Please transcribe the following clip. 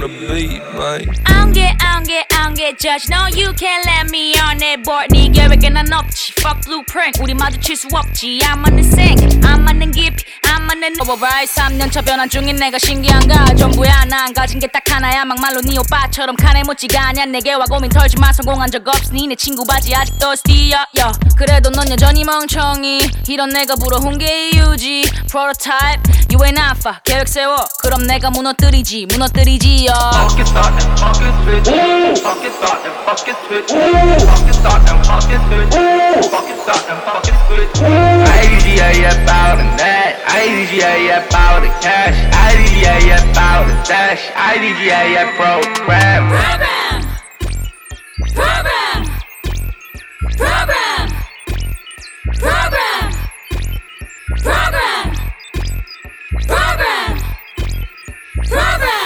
the beat, man. I don't get judged. No, you can't let me on that board. 네 계획엔 난 없지. Fuck blueprint. 우리 마주칠 수 없지. I'm on the sink. I'm on the 깊이. I'm on the override. 3년차 변환 중인 내가 신기한가? 전부야 난 가진 게 딱 하나야. 막말로 네 오빠처럼 칸에 묻지가 않냐. 내게 와 고민 털지 마. 성공한 적 없으니 내 친구 바지 아직도 스티어. 그래도 넌 여전히 멍청이. 이런 내가 부러운 게 이유지. Prototype. You ain't alpha. 계획 세워. 그럼 내가 무너뜨리지. 무너뜨리지요. Fuck it, thought and fuck it, bitch. Fuck it, thought and fuck it, bitch. Fuck it, thought and fuck it, bitch. Fuck it, thought and fuck it, bitch. IDGA about that. IDGA about the cash. IDGA about the dash. IDGA program. Program. Program. Program. Program. Program. Program. Program.